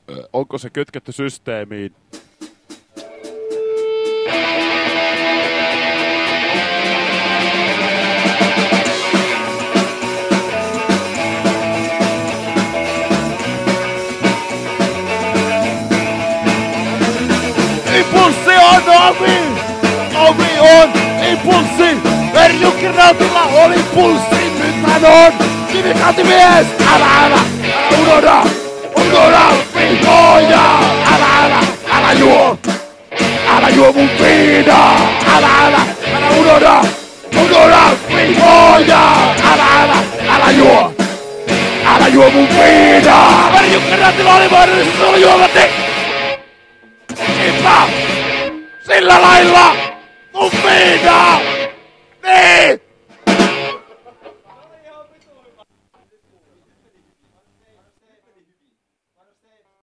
onko se kytketty systeemiin? Impulssi on ovi on impulssi. Verjukkirautilla oli pulssi, nyt hän on kivikantimies. Älä unohda vihoja. Älä juo mun viinaa. Älä unohda vihoja. Älä juo mun viinaa. Verjukkirautilla oli mahdollisuus olla juomassa.